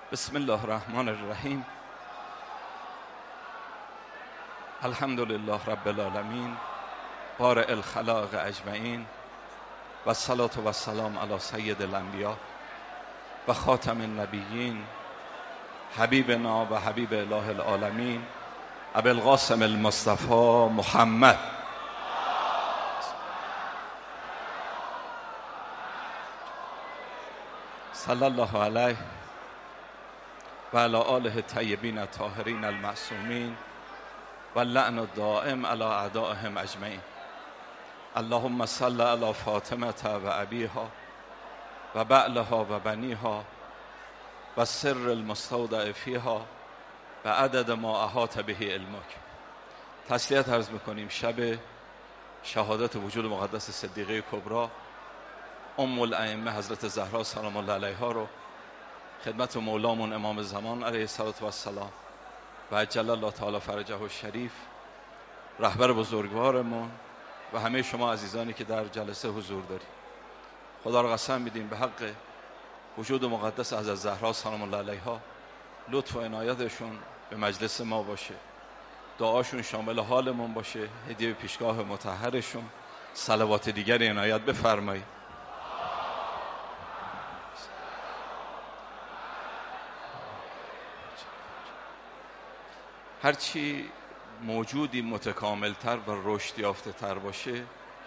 بسم الله الرحمن الرحیم. الحمد لله رب العالمین بارئ الخلائق اجمعین و الصلاة و السلام علی سید الانبیاء و خاتم النبیین حبیبنا و حبیب اله العالمین ابی القاسم المصطفى محمد صلی الله علیه و علی آله الطیبین الطاهرین المعصومین و اللعن الدائم علی اعدائهم اجمعین. اللهم صل علی فاطمه و ابیها و بعلها و بنیها و سر المستودع فیها و عدد ما احاط به علمک. تسلیت عرض میکنیم شب شهادت وجود مقدس صدیقه کبری ام الائمه حضرت زهرا سلام الله علیها رو خدمت مولامون امام زمان علیه السلام و عجل الله تعالی فرجه الشریف رهبر بزرگوارمون و همه شما عزیزانی که در جلسه حضور دارید، خدا رو قسم میدیم به حق وجود مقدس حضرت زهرا سلام الله علیها لطف و عنایتشون به مجلس ما باشه، دعاشون شامل حالمون باشه، هدیه پیشگاه مطهرشون، صلوات دیگر عنایت بفرمایید. هرچی موجودی متکاملتر و رشد یافته تر باشه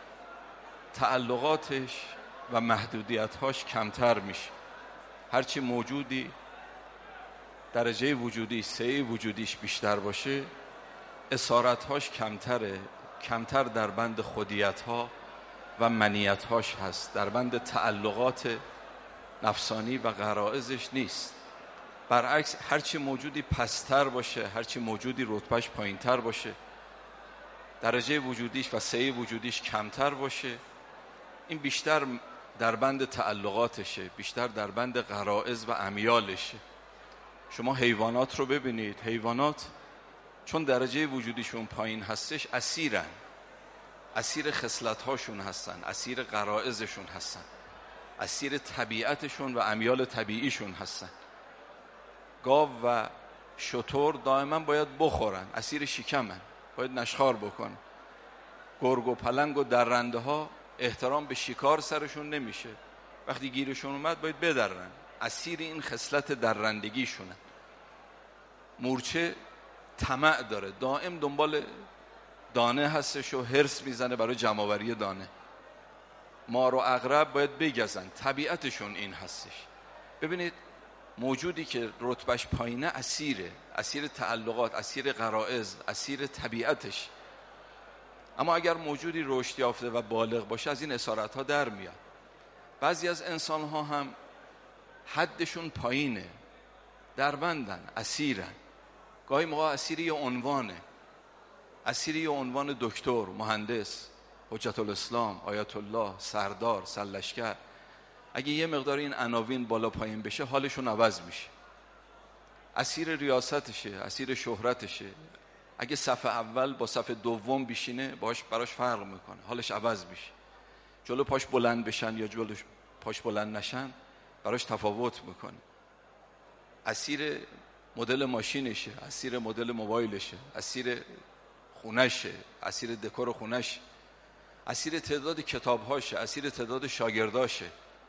تعلقاتش و محدودیت‌هاش کمتر میشه. هرچی موجودی درجه وجودی سعی وجودیش بیشتر باشه اسارت‌هاش کمتر در بند خودیت‌ها و منیت‌هاش هست، در بند تعلقات نفسانی و غرائزش نیست. برعکس هرچی موجودی پستر باشه، هرچی موجودی رتبهش پایینتر باشه، درجه وجودیش و سعی وجودیش کمتر باشه، این بیشتر در بند تعلقاتشه، بیشتر در بند غرائز و امیالشه. شما حیوانات رو ببینید، حیوانات چون درجه وجودیشون پایین هستش اسیر خصلت‌هاشون هستن، اسیر غرائزشون هستن، اسیر طبیعتشون و امیال طبیعیشون هستن. گاو و شتر دائما باید بخورن، اسیر شکمن، باید نشخوار بکنن. گرگ و پلنگ و درنده ها احترام به شکار سرشون نمیشه، وقتی گیرشون اومد باید بدرن، اسیر این خصلت درندگیشونن. مورچه طمع داره، دائم دنبال دانه هستش و حرص میزنه برای جمع‌آوری دانه. مار و عقرب باید بگزن، طبیعتشون این هستش. ببینید موجودی که رتبهش پایینه اسیر تعلقات، اسیر غرائز، اسیر طبیعتش. اما اگر موجودی رشد یافته و بالغ باشه از این اسارت‌ها در میاد. بعضی از انسان‌ها هم حدشون پایینه، دربندن، اسیرن. گاهی موقع اسیر یه عنوان دکتر، مهندس، حجت الاسلام، آیت الله، سردار، سرلشکر. اگه یه مقدار این عناوین بالا پایین بشه حالشون عوض میشه. اسیر ریاستشه، اسیر شهرتشه. اگه صف اول با صف دوم بشینه براش فرق میکنه، حالش عوض میشه. جلو پاش بلند بشن یا جلو پاش بلند نشن براش تفاوت میکنه. اسیر مدل ماشینشه، اسیر مدل موبایلشه، اسیر خونشه، اسیر دکور خونش، اسیر تعداد کتابهاشه، اسیر تعداد شاگرداشه.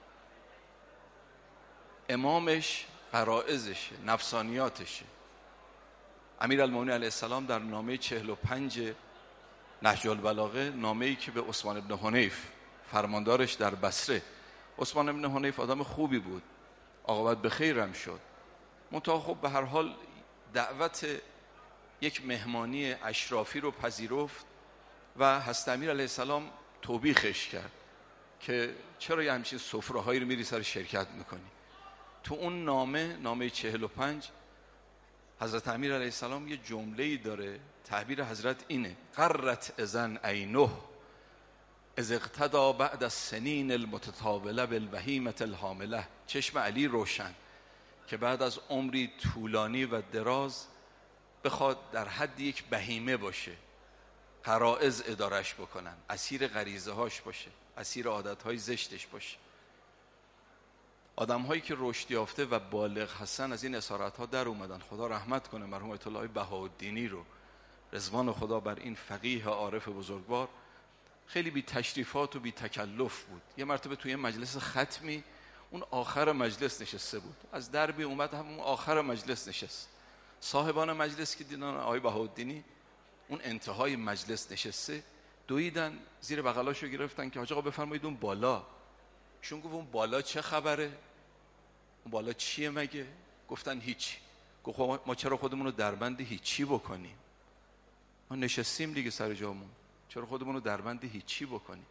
امامش غرائزشه، نفسانیاتشه. امیرالمومنین علیه السلام در نامه 45 نهج البلاغه، نامه‌ای که به عثمان بن حنیف فرماندارش در بصره، عثمان بن حنیف آدم خوبی بود، عاقبت به خیرم شد، منتها خب به هر حال دعوت یک مهمانی اشرافی رو پذیرفت و حضرت امیر علیه السلام توبیخش کرد که چرا یه همچین سفره‌هایی رو میری سر شرکت میکنی. تو اون نامه 45 حضرت امیر علیه السلام یه جمله‌ای داره، تعبیر حضرت اینه: قرت اذن عینه اذ اقتدی بعد السنین المتطاوله بالبهیمة الحامله. چشم علی روشن که بعد از عمری طولانی و دراز بخواد در حد یک بهیمه باشه، غرائز ادارش بکنن، اسیر غریزه هاش باشه، اسیر عادت های زشتش باشه. آدم هایی که رشد یافته و بالغ هستن از این اسارت ها در اومدن. خدا رحمت کنه مرحوم آیت الله بهاءالدینی رو، رضوان خدا بر این فقیه عارف بزرگوار. خیلی بی تشریفات و بی تکلف بود. یه مرتبه توی مجلس ختمی اون آخر مجلس نشسته بود، از دربی اومد همون آخر مجلس نشست. صاحبان مجلس که دیدن آقای بهاءالدینی اون انتهای مجلس نشسته، دویدن زیر بغلاشو گرفتن که حاج آقا بفرمایید اون بالا. ایشون گفت اون بالا چه خبره؟ اون بالا چیه مگه؟ گفتن هیچی. گفت ما چرا خودمون رو دربند هیچی بکنیم؟ ما نشستیم دیگه سر جامون، چرا خودمون رو دربند هیچی بکنیم؟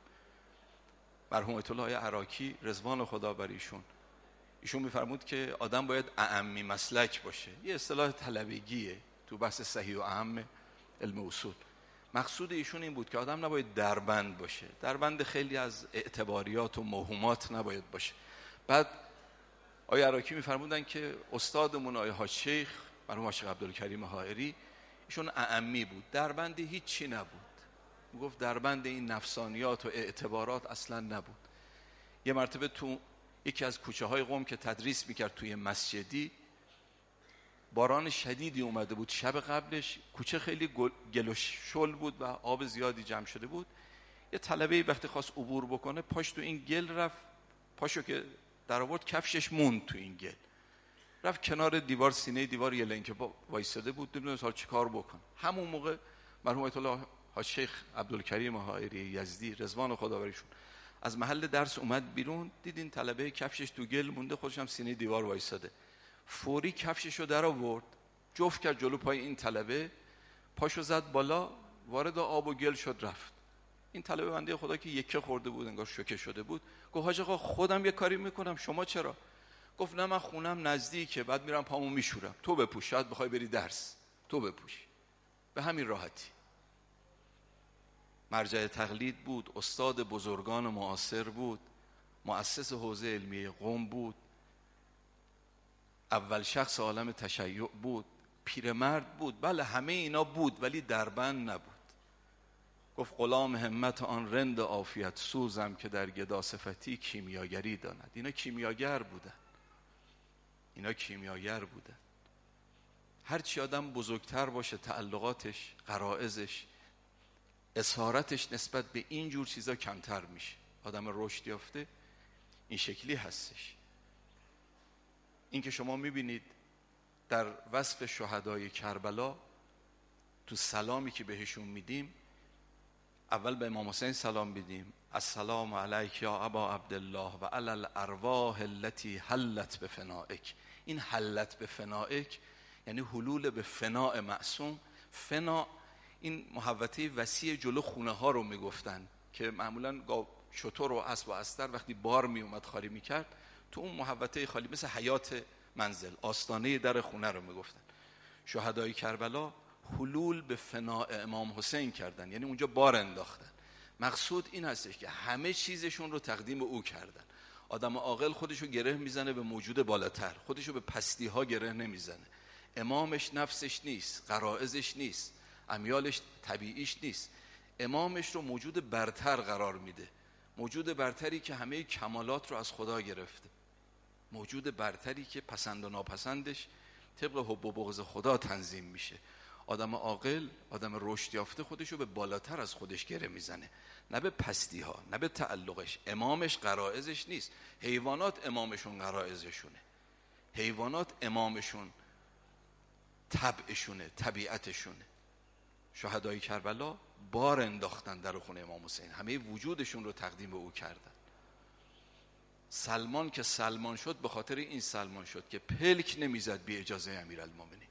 مرحوم آیت الله عراقی رضوان خدا بر ایشون میفرمود که آدم باید اعمی مسلک باشه. یه اصطلاح طلبگیه تو بحث صحیح و اعم علم اصول. مقصود ایشون این بود که آدم نباید دربند باشه، دربند خیلی از اعتباریات و موهومات نباید باشه. بعد آقای عراقی میفرمودن که استادمون آقای حاج شیخ مرحوم حاج شیخ عبدالکریم حائری، ایشون اعمی بود، دربند هیچی نبود. میگفت دربند این نفسانیات و اعتبارات اصلا نبود. یه مرتبه تو یکی از کوچه های قم که تدریس میکرد توی مسجدی، باران شدیدی اومده بود شب قبلش، کوچه خیلی گل و شل بود و آب زیادی جمع شده بود. یه طلبه وقتی خواست عبور بکنه پاش تو این گل رفت، پاشو که در آورد کفشش موند تو این گل، رفت کنار دیوار، سینه دیوار یه لنکه وایساده بود، نمیدونست حالا چی کار بکن. همون موقع مرحوم آیت الله حاج شیخ عبدالکریم حائری یزدی رضوان خدا برشون از محل درس اومد بیرون، دیدین طلبه کفشش تو گل مونده، خودش هم سینه دیوار وایساده. فوری کفششو در آورد، جفت کرد جلو پای این طلبه، پاشو زد بالا، وارد آب و گل شد رفت. این طلبه بنده خدا که یکه خورده بود، انگار شوکه شده بود، گفت حاج آقا خودم یه کاری میکنم، شما چرا؟ گفت نه من خونم نزدیکه، بعد میرم پامو میشورم، تو بپوش، شاید بخوای بری درس، تو بپوش. به همین راحتی. مرجع تقلید بود، استاد بزرگان معاصر بود، مؤسس حوزه علمی قم بود، اول شخص عالم تشیع بود، پیرمرد بود. بله همه اینا بود ولی دربند نبود. گفت غلام همت آن رند عافیت سوزم که در گدا صفتی کیمیاگری داند. اینا کیمیاگر بودن، اینا کیمیاگر بودن. هرچی آدم بزرگتر باشه تعلقاتش، غرائزش، اسارتش نسبت به این جور چیزا کمتر میشه. آدم رشد یافته این شکلی هستش. این که شما میبینید در وصف شهدای کربلا تو سلامی که بهشون میدیم، اول به امام حسین سلام بدیم، السلام علیک یا ابا عبدالله و علی الارواح التي حلت بفنائک. این حلت بفنائک یعنی حلول به فناء معصوم. فنا این محوطه وسیع جلو خونه ها رو میگفتن که معمولا شتر و اسب و استر وقتی بار میومد خالی میکرد، تو اون محوطه خالی مثل حیات منزل، آستانه در خونه رو میگفتن. شهدای کربلا حلول به فناء امام حسین کردن، یعنی اونجا بار انداختن. مقصود این هستش که همه چیزشون رو تقدیم او کردن. آدم عاقل خودشو گره میزنه به موجود بالاتر، خودشو به پستی ها گره نمیزنه. امامش نفسش نیست، غرائزش نیست، امیالش طبیعیش نیست. امامش رو موجود برتر قرار میده، موجود برتری که همه کمالات رو از خدا گرفته، موجود برتری که پسند و ناپسندش طبق حب و بغض خدا تنظیم میشه. آدم عاقل، آدم رشد یافته خودشو به بالاتر از خودش گره میزنه، نه به پستی ها، نه به تعلقش. امامش غرائزش نیست. حیوانات امامشون غرائزشونه، حیوانات امامشون طبعشونه، طبیعتشونه. شهدای کربلا بار انداختن در خونه امام حسین، همه وجودشون رو تقدیم به او کردن. سلمان که سلمان شد به خاطر این سلمان شد که پلک نمیزد بی اجازه امیرالمومنین.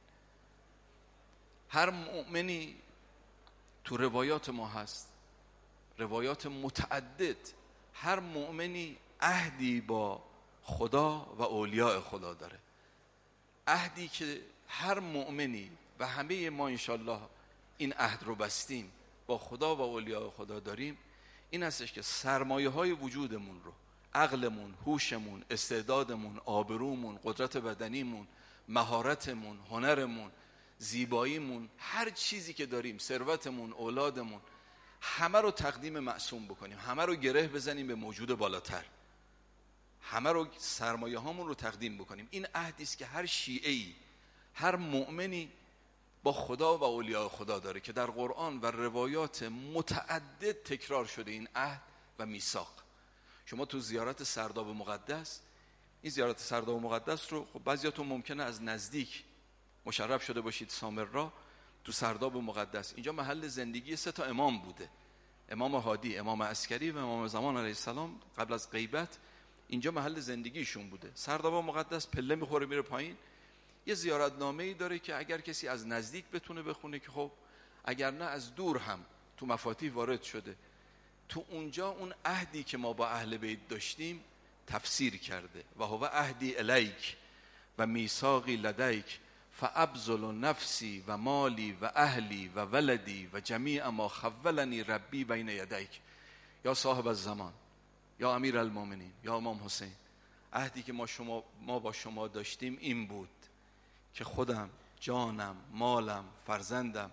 هر مؤمنی تو روایات ما هست، روایات متعدد، هر مؤمنی عهدی با خدا و اولیاء خدا داره. عهدی که هر مؤمنی و همه ما انشالله این عهد رو بستیم، با خدا و اولیاء خدا داریم، این هستش که سرمایه های وجودمون رو، عقلمون، هوشمون، استعدادمون، آبرومون، قدرت بدنیمون، مهارتمون، هنرمون، زیباییمون، هر چیزی که داریم، ثروتمون، اولادمون، همه رو تقدیم معصوم بکنیم، همه رو گره بزنیم به موجود بالاتر. همه رو سرمایه هامون رو تقدیم بکنیم. این عهدی است که هر شیعه‌ای، هر مؤمنی با خدا و اولیاء خدا داره که در قرآن و روایات متعدد تکرار شده این عهد و میثاق. شما تو زیارت سرداب مقدس، این زیارت سرداب مقدس رو خب بعضیاتون ممکنه از نزدیک مشرف شده باشید سامرا، تو سرداب مقدس اینجا محل زندگی 3 امام بوده، امام هادی، امام عسکری و امام زمان علیه السلام. قبل از غیبت اینجا محل زندگیشون بوده. سرداب مقدس پله میخوره میره پایین، یه زیارتنامه‌ای داره که اگر کسی از نزدیک بتونه بخونه که خب، اگر نه از دور هم تو مفاتیح وارد شده. تو اونجا اون عهدی که ما با اهل بیت داشتیم تفسیر کرده. و هو عهدی الیک و میثاقی لدیک فابذل نفسی و مالی و اهلی و ولدی و جمیع ما خولنی ربی بین یدیک. یا صاحب الزمان، یا امیر المؤمنین، یا امام حسین، عهدی که ما با شما داشتیم این بود که خودم، جانم، مالم، فرزندم،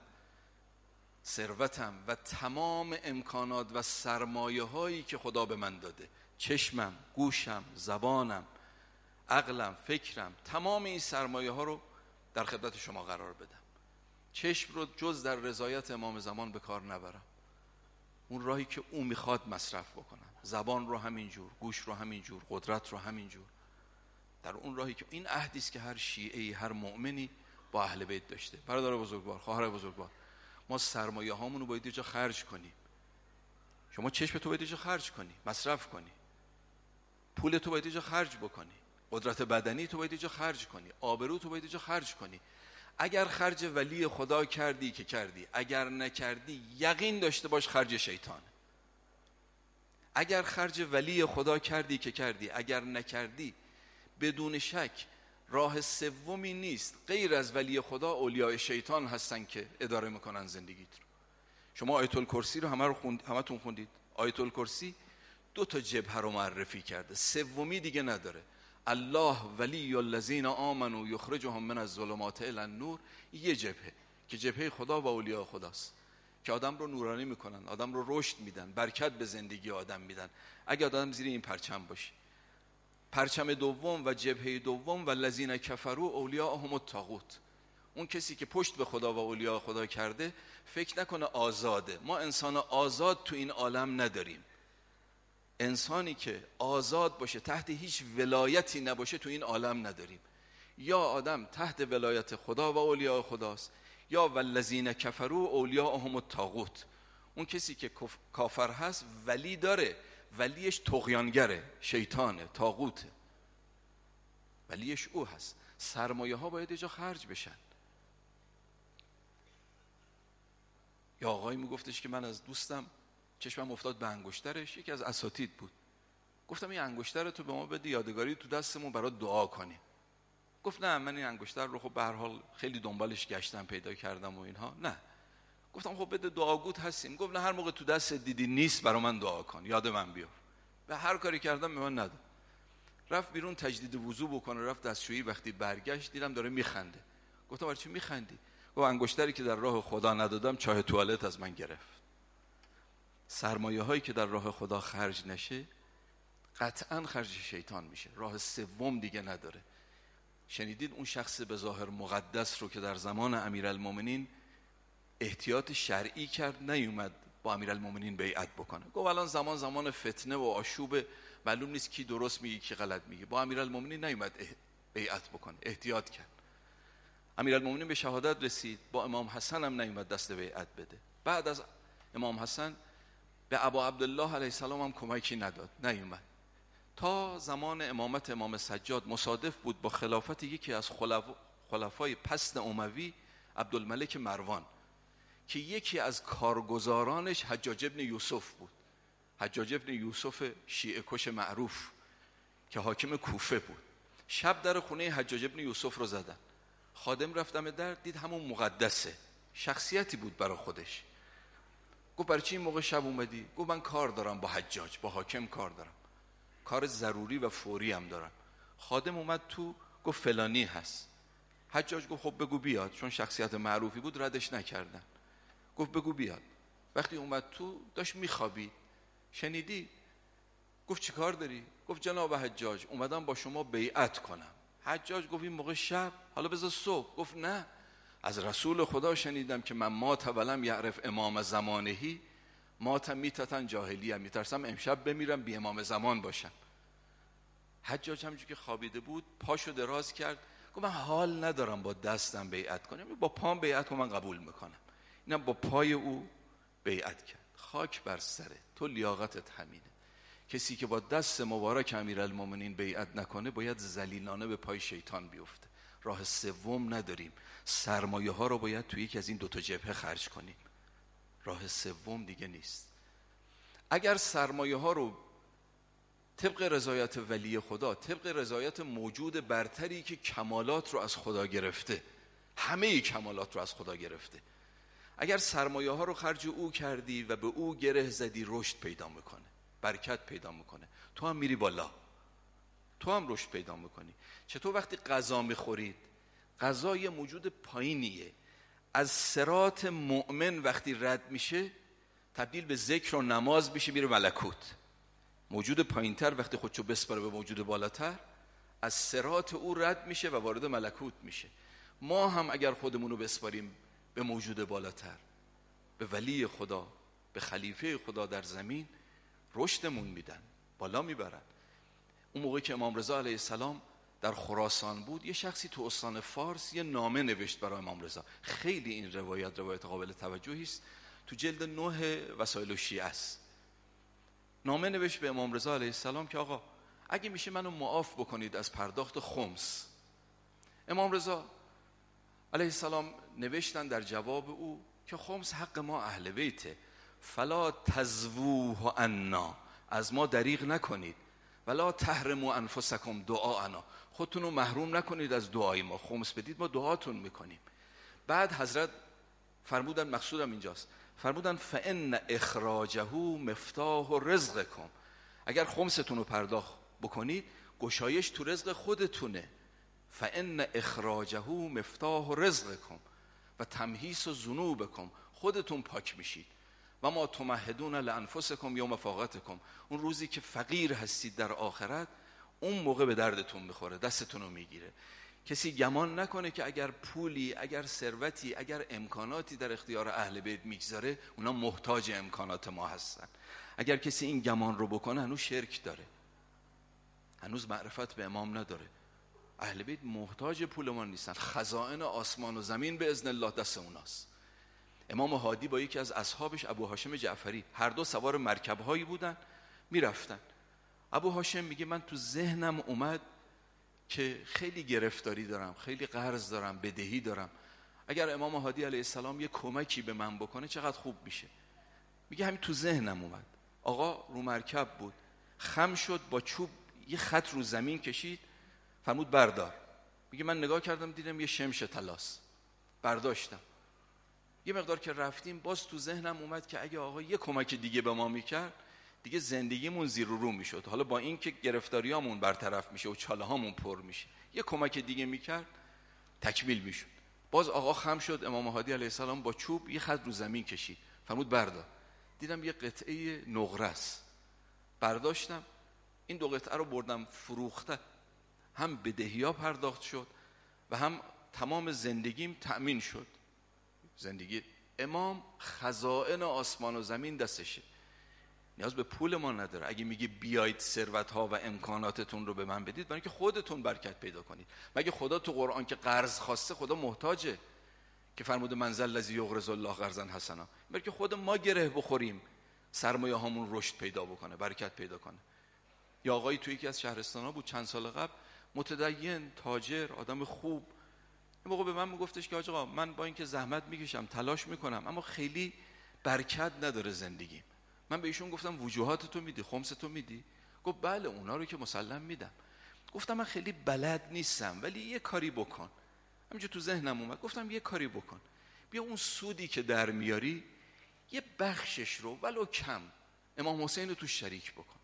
ثروتم و تمام امکانات و سرمایه هایی که خدا به من داده، چشمم، گوشم، زبانم، عقلم، فکرم، تمام این سرمایه ها رو در خدمت شما قرار بدم. چشم رو جز در رضایت امام زمان به کار نبرم، اون راهی که او میخواد مصرف بکنم. زبان رو همینجور، گوش رو همینجور، قدرت رو همینجور، در اون راهی که این عهدی است که هر شیعه‌ای، هر مؤمنی با اهل بیت داشته. برادر بزرگوار، خواهر بزرگوار، ما سرمایه هامون رو باید یه جا خرج کنیم. شما چشم تو باید یه جا خرج کنی، مصرف کنی. پول تو باید یه جا خرج بکنی. قدرت بدنی تو باید یه جا خرج کنی. آبرو تو باید یه جا خرج کنی. اگر خرج ولی خدا کردی که کردی، اگر نکردی یقین داشته باش خرج شیطانه. اگر خرج ولی خدا کردی که کردی، اگر نکردی بدون شک راه سومی نیست غیر از ولی خدا. اولیاء شیطان هستن که اداره میکنن زندگیت رو. شما آیت الکرسی رو همتون خوندید. آیت الکرسی 2 جبهه رو معرفی کرده، سومی دیگه نداره. الله ولی الذین آمنوا یخرجهم من الظلمات الی النور، یه جبهه که جبهه خدا و اولیاء خداست که آدم رو نورانی میکنن، آدم رو رشد میدن، برکت به زندگی آدم میدن اگه آدم زیر این پرچم باشه. پرچم دوم و جبهه دوم و الذین کفروا اولیاءهم الطاغوت، اون کسی که پشت به خدا و اولیاء خدا کرده فکر نکنه آزاده. ما انسان آزاد تو این عالم نداریم. انسانی که آزاد باشه، تحت هیچ ولایتی نباشه، تو این عالم نداریم. یا آدم تحت ولایت خدا و اولیاء خداست، یا والذین کفروا اولیاءهم الطاغوت، اون کسی که کافر هست ولی داره، ولیش طغیانگره، شیطانه، طاغوته، ولیش او هست. سرمایه ها باید یه جا خرج بشن. یا آقایی میگفتش که من از دوستم چشمم افتاد به انگشترش، یکی از اساتید بود. گفتم این انگشتر تو به ما بده یادگاری تو دستمون برات دعا کنیم. گفت نه، من این انگشتر رو خب به هر حال خیلی دنبالش گشتم پیدا کردم و اینها. نه. گفتم خب بده، دعاگوت هستیم. گفت نه، هر موقع تو دست دیدی نیست برا من دعا کن، یاد من بیار. و هر کاری کردم به من نداد. رفت بیرون تجدید وضو بکنه، رفت دستشویی، وقتی برگشت دیدم داره میخنده. گفتم برای چی میخندی؟ گفت انگشتری که در راه خدا ندادم چاه توالت از من گرفت. سرمایه هایی که در راه خدا خرج نشه قطعا خرج شیطان میشه، راه سوم دیگه نداره. شنیدید اون شخص به ظاهر مقدس رو که در زمان امیرالمومنین احتیاط شرعی کرد، نیومد با امیرالمومنین بیعت بکنه. گفت الان زمان فتنه و آشوب، معلوم نیست کی درست میگه کی غلط میگه. با امیرالمومنین نیومد بیعت بکنه، احتیاط کرد. امیرالمومنین به شهادت رسید، با امام حسن هم نیومد دست بیعت بده. بعد از امام حسن به ابا عبدالله علیه السلام هم کمکی نداد، نیومد. تا زمان امامت امام سجاد مصادف بود با خلافت یکی از خلفای پست اموی، عبدالملک مروان، که یکی از کارگزارانش حجاج ابن یوسف بود. حجاج ابن یوسف شیعه کش معروف که حاکم کوفه بود. شب در خونه حجاج ابن یوسف رو زدن. خادم رفتم در، دید همون مقدسه، شخصیتی بود برای خودش. گفت برای چی این موقع شب اومدی؟ گفت من کار دارم با حجاج، با حاکم کار دارم، کار ضروری و فوری هم دارم. خادم اومد تو، گفت فلانی هست. حجاج گفت خب بگو بیاد، چون شخصیت معروفی بود ردش نکردن. گفت بگو بیاد. وقتی اومد تو داشت میخوابید. شنیدی گفت چی کار داری؟ گفت جناب حجاج اومدم با شما بیعت کنم. حجاج گفت این موقع شب، حالا بذار صبح. گفت نه، از رسول خدا شنیدم که من مات ولم یعرف امام زمانهی مات میتتا جاهلیه، میترسم امشب بمیرم بی امام زمان باشم. حجاج همونجور که خوابیده بود پاشو دراز کرد، گفت من حال ندارم با دستم بیعت کنم، با پام بیعت کنم من قبول میکنم. اینم با پای او بیعت کرد. خاک بر سره تو، لیاقتت همینه. کسی که با دست مبارک امیرالمومنین بیعت نکنه باید ذلیلانه به پای شیطان بیفته. راه سوم نداریم، سرمایه ها رو باید توی یکی از این دوتا جبهه خرج کنیم، راه سوم دیگه نیست. اگر سرمایه ها رو طبق رضایت ولی خدا، طبق رضایت موجود برتری که کمالات رو از خدا گرفته، همه کمالات رو از خدا گرفته، اگر سرمایه ها رو خرج او کردی و به او گره زدی، رشد پیدا میکنه، برکت پیدا میکنه، تو هم میری بالا، تو هم رشد پیدا میکنی. چطور وقتی غذا میخورید، غذا یه موجود پایینیه، از صراط مؤمن وقتی رد میشه تبدیل به ذکر و نماز میشه، میره ملکوت. موجود پایینتر وقتی خودشو بسپاره به موجود بالاتر، از صراط او رد میشه و وارد ملکوت میشه. ما هم اگر خودمون رو بسپاریم به موجود بالاتر، به ولی خدا، به خلیفه خدا در زمین، رشدمون میدن، بالا میبرن. اون موقع که امام رضا علیه السلام در خراسان بود، یه شخصی تو استان فارس یه نامه نوشت برای امام رضا. خیلی این روایت قابل توجهی است، تو جلد 9 وسائل الشیعه است. نامه نوشت به امام رضا علیه السلام که آقا اگه میشه منو معاف بکنید از پرداخت خمس. امام رضا علیه السلام نوشتن در جواب او که خمس حق ما اهل بیته، فلا تزووه عنا، از ما دریغ نکنید، ولا تحرموا انفسکم دعاءنا، خودتون رو محروم نکنید از دعای ما، خمس بدید ما دعاتون میکنیم. بعد حضرت فرمودن، مقصودم اینجاست، فرمودن فان اخراجه مفتاح رزقکم، اگر خمستون رو پرداخت بکنید گشایش تو رزق خودتونه. فان اخراجه مفتاح رزقکم و تمحیص ذنوبکم، خودتون پاک میشید. و ما تمهدون لانفسکم یوم فاقتکم، اون روزی که فقیر هستید در آخرت، اون موقع به دردتون میخوره، دستتون رو میگیره. کسی گمان نکنه که اگر پولی، اگر ثروتی، اگر امکاناتی در اختیار اهل بیت میگذاره اونا محتاج امکانات ما هستن. اگر کسی این گمان رو بکنه هنوز شرک داره، هنوز معرفت به امام نداره. اهل بیت محتاج پول ما نیستن، خزائن آسمان و زمین به اذن الله دست اوناست. امام هادی با یکی از اصحابش ابو هاشم جعفری، هر دو سوار مرکب‌هایی بودن میرفتن. ابو هاشم میگه من تو ذهنم اومد که خیلی گرفتاری دارم، خیلی قرض دارم، بدهی دارم، اگر امام هادی علیه السلام یه کمکی به من بکنه چقدر خوب میشه. میگه همین تو ذهنم اومد. آقا رو مرکب بود، خم شد، با چوب یه خط رو زمین کشید، فرمود بردار. میگه من نگاه کردم دیدم یه شمش طلاست، برداشتم. یه مقدار که رفتیم باز تو ذهنم اومد که اگه آقا یه کمک دیگه به ما میکرد دیگه زندگیمون زیر و رو میشد. حالا با این که گرفتاریامون برطرف میشه و چاله هامون پر میشه، یه کمک دیگه میکرد تکمیل میشد. باز آقا خم شد، امام هادی علیه السلام با چوب یه خط رو زمین کشید، فرمود بردار. دیدم یه قطعه نقره است، برداشتم. این دو قطعه رو بردم فروخته، هم بدهی‌ها پرداخت شد و هم تمام زندگیم تأمین شد. زندگی امام خزائن آسمان و زمین دستشه، نیاز به پول ما نداره. اگه میگه بیایید ثروت‌ها و امکاناتتون رو به من بدید، برای اینکه خودتون برکت پیدا کنید. مگه خدا تو قرآن که قرض خواسته، خدا محتاجه که فرموده من ذا الذی یقرض الله قرضا حسنا؟ برای که خود ما گره بخوریم، سرمایه هامون رشد پیدا بکنه، برکت پیدا کنه. یا آقایی توی یکی از شهرستان‌ها بود چند سال قبل، متدین، تاجر، آدم خوب، این موقع به من میگفتش که آقا من با اینکه زحمت میکشم، تلاش میکنم، اما خیلی برکت نداره زندگی. من به ایشون گفتم وجوهات تو میدی، خمس تو میدی؟ گفت بله اونا رو که مسلم میدم. گفتم من خیلی بلد نیستم ولی یه کاری بکن. همینجور تو ذهنم اومد، گفتم یه کاری بکن، بیا اون سودی که در میاری یه بخشش رو ولو کم امام حسین رو تو شریک بکن،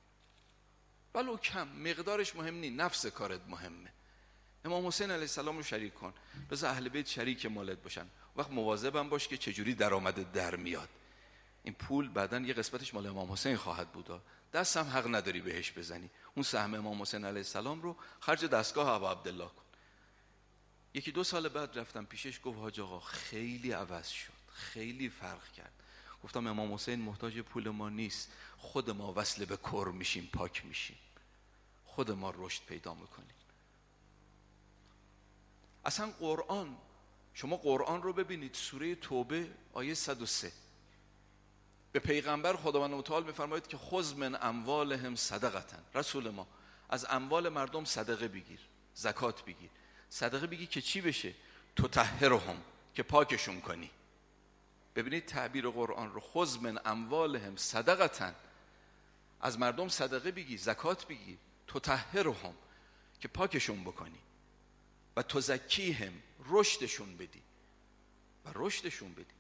ولو کم، مقدارش مهم نیست، نفس کارت مهمه. امام حسین علیه السلام رو شریک کن، بذار اهل بیت شریک مالت باشن، وقت مواظبم باش که چجوری درآمدت در میاد. این پول بعداً یه قسمتش مال امام حسین خواهد بود، دست هم حق نداری بهش بزنی، اون سهم امام حسین علیه السلام رو خرج دستگاه ابا عبدالله کن. یکی 2 سال بعد رفتم پیشش، گفت حاج آقا خیلی عوض شد، خیلی فرق کرد. گفتم امام حسین محتاج پول ما نیست، خود ما وصل به کر میشیم، پاک میشیم، خود ما رشد پیدا میکنیم. اصلا قرآن، شما قرآن رو ببینید، سوره توبه آیه 103 به پیغمبر خداوند متعال میفرماید که خذ من اموالهم صدقه، رسول ما از اموال مردم صدقه بگیر، زکات بگیر. صدقه بگی که چی بشه؟ تطهرهم، که پاکشون کنی. ببینید تعبیر قرآن رو، خذ من اموالهم صدقه، از مردم صدقه بگی، زکات بگی، تطهرهم، که پاکشون بکنی، و تزکیهم، رشدشون بدی و رشدشون بدی.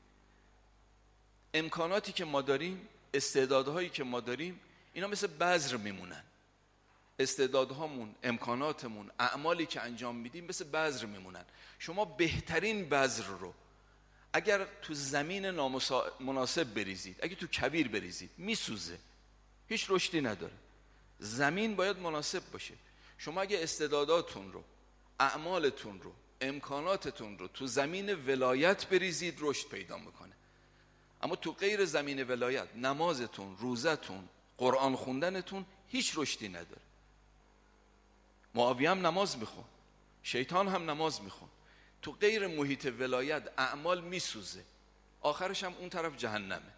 امکاناتی که ما داریم، استعدادهایی که ما داریم، اینا مثل بذر میمونن. استعدادهامون، امکاناتمون، اعمالی که انجام میدیم مثل بذر میمونن. شما بهترین بذر رو اگر تو زمین مناسب بریزید، اگه تو کویر بریزید، میسوزه، هیچ رشدی نداره. زمین باید مناسب باشه. شما اگه استعداداتون رو، اعمالتون رو، امکاناتتون رو تو زمین ولایت بریزید، رشد پیدا میکنه. اما تو غیر زمین ولایت، نمازتون، روزتون، قرآن خوندنتون هیچ رشدی نداره. معاویه هم نماز میخون، شیطان هم نماز میخون، تو غیر محیط ولایت اعمال میسوزه، آخرش هم اون طرف جهنمه.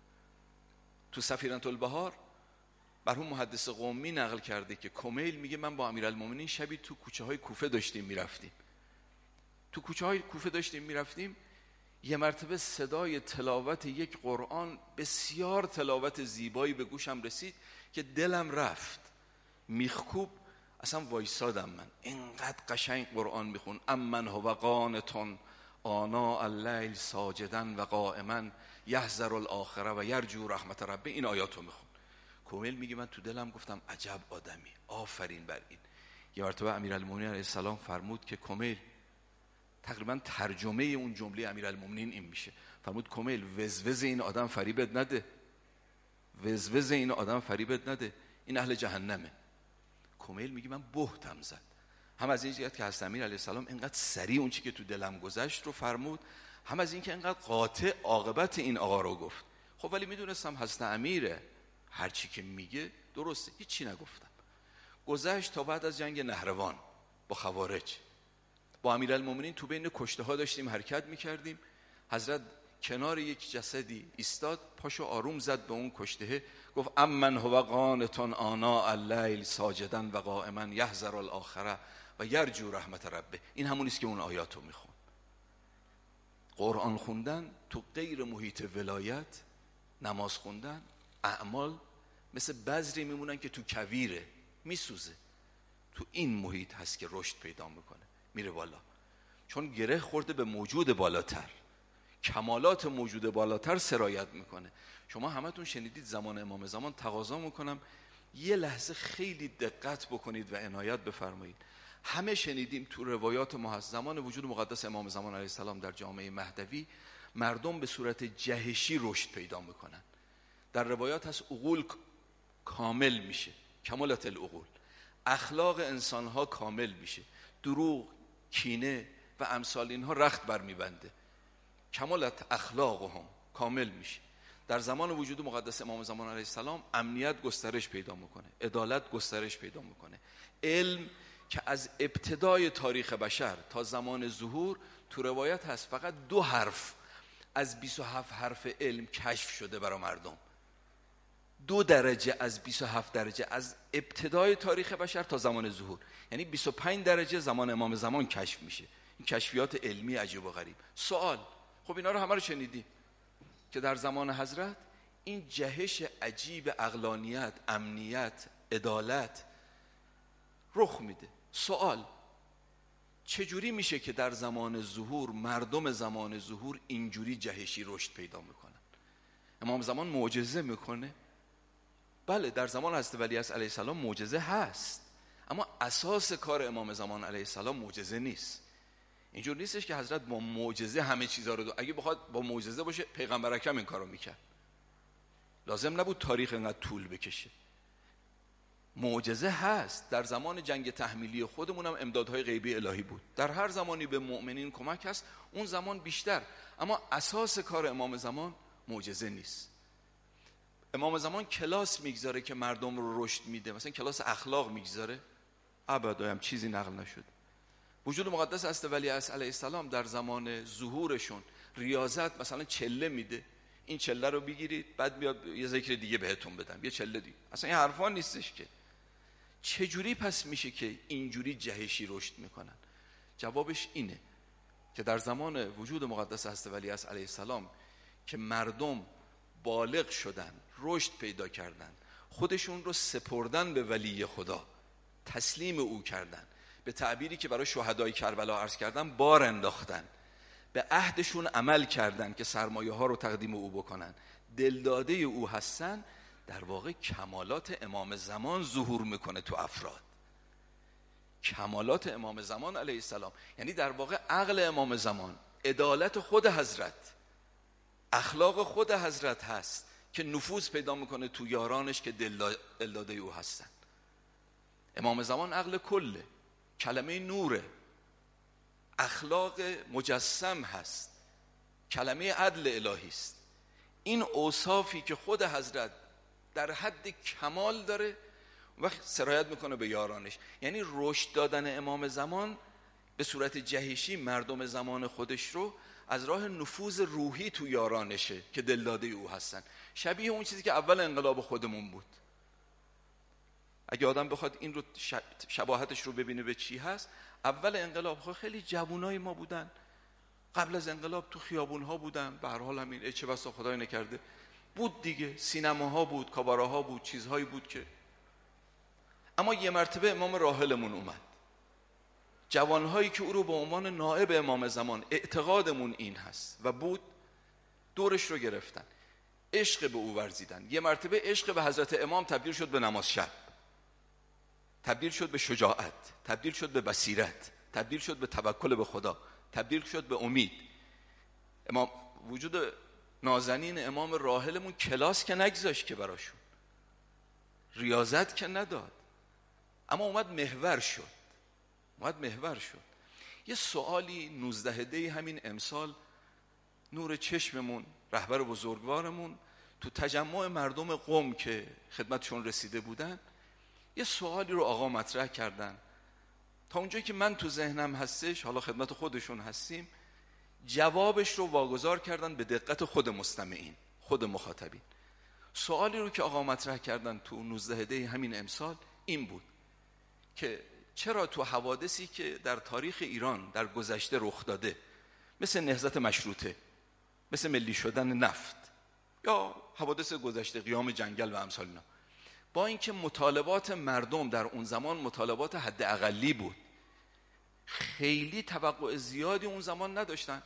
تو سفینة البحار مرحوم محدث قمی نقل کرده که کمیل میگه من با امیرالمومنین شبی تو کوچه های کوفه داشتیم میرفتیم. تو کوچه های کوفه داشتیم میرفتیم، یه مرتبه صدای تلاوت یک قرآن بسیار تلاوت زیبایی به گوشم رسید که دلم رفت، میخکوب اصلا وایسادم. من اینقدر قشنگ قرآن میخون، امن هو قانتون آناء اللیل ساجدا و قائما یحذر الاخره و یرجو رحمت ربه، این آیاتو میخون. کومیل میگه من تو دلم گفتم عجب آدمی، آفرین بر این. یه مرتبه امیرالمومنین علیه السلام فرمود که کومیل، تقریبا ترجمه اون جمله امیرالمومنین این میشه، فرمود کومیل وزوز این آدم فریبت نده، وزوز این آدم فریبت نده، این اهل جهنمه. کومیل میگه من بهتم زد، هم از این جهت که حضرت امیر علیه السلام اینقدر سریع اون چی که تو دلم گذشت رو فرمود، هم از این که اینقدر قاطع عاقبت این آقا رو گفت. خب ولی میدونستم حضرت امیره، هر چی که میگه درسته، هیچ چی نگفتم. گذشت تا بعد از جنگ نهروان با خوارج، با امیرالمومنین تو بین کشته ها داشتیم حرکت میکردیم. حضرت کنار یک جسدی ایستاد، پاشو آروم زد به اون کشته، گفت امن هو قانتون آناء اللیل ساجدا و قائما یحذر الاخره و یرجو رحمت ربه. این همونیست که اون آیاتو میخون. قرآن خوندن تو غیر محیط ولایت، نماز خوندن، اعمال مثل بذری میمونن که تو کویره، میسوزه. تو این محیط هست که رشد پیدا میکنه، میره بالا، چون گره خورده به موجود بالاتر، کمالات موجود بالاتر سرایت میکنه. شما همتون شنیدید زمان امام زمان، تقاضا میکنم یه لحظه خیلی دقت بکنید و عنایت بفرمایید. همه شنیدیم تو روایات ما هست زمان وجود مقدس امام زمان علیه السلام در جامعه مهدوی مردم به صورت جهشی رشد پیدا میکنن. در روایات هست عقول کامل میشه، کمالت العقول، اخلاق انسانها کامل میشه، دروغ، کینه و امثال اینها رخت برمیبنده، کمالت اخلاقهم کامل میشه. در زمان وجود مقدس امام زمان علیه السلام امنیت گسترش پیدا میکنه، عدالت گسترش پیدا میکنه. علم که از ابتدای تاریخ بشر تا زمان ظهور تو روایت هست فقط 2 حرف از 27 حرف علم کشف شده برای مردم. 2 درجه از 27 درجه از ابتدای تاریخ بشر تا زمان ظهور، یعنی 25 درجه زمان امام زمان کشف میشه. این کشفیات علمی عجیب و غریب. سوال، خب اینا رو همه رو شنیدیم که در زمان حضرت این جهش عجیب عقلانیت، امنیت، عدالت رخ میده. سوال، چجوری میشه که در زمان ظهور مردم زمان ظهور اینجوری جهشی رشد پیدا میکنن؟ امام زمان معجزه میکنه؟ بله، در زمان حضرت ولیعصر علیه السلام معجزه هست، اما اساس کار امام زمان علیه السلام معجزه نیست. اینجور نیستش که حضرت با معجزه همه چیزا رو اگه بخواد با معجزه باشه پیغمبر اکرم این کارو میکرد. لازم نبود تاریخ اینقدر طول بکشه. معجزه هست. در زمان جنگ تحمیلی خودمون هم امدادهای غیبی الهی بود. در هر زمانی به مؤمنین کمک هست، اون زمان بیشتر. اما اساس کار امام زمان معجزه نیست. امام زمان کلاس میگذاره که مردم رو رشد میده، مثلا کلاس اخلاق میگذاره، ابدا هم چیزی نقل نشد. وجود مقدس است ولی علیه السلام در زمان ظهورشون ریاضت مثلا چله میده، این چله رو بگیرید بعد بیاد یه ذکر دیگه بهتون بدم، یه چله دیگه. اصلا این حرفا نیستش که. چجوری پس میشه که اینجوری جهشی رشد میکنن؟ جوابش اینه که در زمان وجود مقدس است ولی علیه السلام که مردم بالغ شدن، رشد پیدا کردن، خودشون رو سپردن به ولی خدا، تسلیم او کردن، به تعبیری که برای شهدای کربلا عرض کردن بار انداختن، به عهدشون عمل کردن که سرمایه ها رو تقدیم او بکنن، دلداده او هستن. در واقع کمالات امام زمان ظهور میکنه تو افراد. کمالات امام زمان علیه السلام یعنی در واقع عقل امام زمان، عدالت خود حضرت، اخلاق خود حضرت هست که نفوذ پیدا میکنه تو یارانش که دلداده او هستن. امام زمان عقل کله، کلمه نوره، اخلاق مجسم هست، کلمه عدل الهی است. این اوصافی که خود حضرت در حد کمال داره وقت سرایت میکنه به یارانش. یعنی رشد دادن امام زمان به صورت جهشی مردم زمان خودش رو از راه نفوذ روحی تو یارانشه که دلداده او هستن. شبیه اون چیزی که اول انقلاب خودمون بود. اگه آدم بخواد این رو شباهتش رو ببینه به چی هست، اول انقلاب خیلی جوانای ما بودن، قبل از انقلاب تو خیابون‌ها بودن، به هر حال همین چه بسا خدای نکرده بود دیگه، سینماها بود، کاباراها بود، چیزهایی بود که. اما یه مرتبه امام راحلمون اومد، جوانهایی که او رو به عنوان نائب امام زمان اعتقادمون این هست و بود، دورش رو گرفتن، عشق به او ورزیدن. یه مرتبه عشق به حضرت امام تبدیل شد به نماز شب، تبدیل شد به شجاعت، تبدیل شد به بصیرت، تبدیل شد به توکل به خدا، تبدیل شد به امید. امام وجود نازنین امام راحلمون کلاس که نگذاشت که براشون، ریاضت که نداد، اما اومد محور شد. یه سوالی 19 دی همین امسال نور چشممون، رهبر بزرگوارمون، تو تجمع مردم قم که خدمتشون رسیده بودن، یه سوالی رو آقا مطرح کردن. تا اونجایی که من تو ذهنم هستش، حالا خدمت خودشون هستیم، جوابش رو واگذار کردن به دقت خود مستمعین، خود مخاطبین. سوالی رو که آقا مطرح کردن تو 19 دی همین امسال این بود که چرا تو حوادثی که در تاریخ ایران در گذشته رخ داده، مثل نهضت مشروطه، مثل ملی شدن نفت یا حوادث گذشته قیام جنگل و امثال اینا، با اینکه مطالبات مردم در اون زمان مطالبات حد اقلی بود، خیلی توقع زیادی اون زمان نداشتن.